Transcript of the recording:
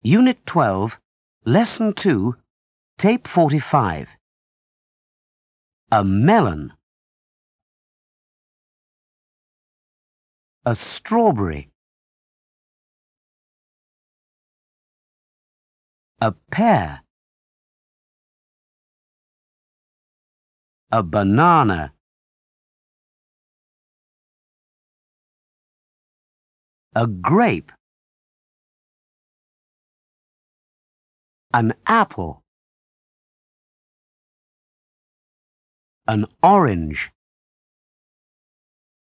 Unit 12, Lesson 2, Tape 45. A melon. A strawberry. A pear. A banana. A grape. An apple. An orange.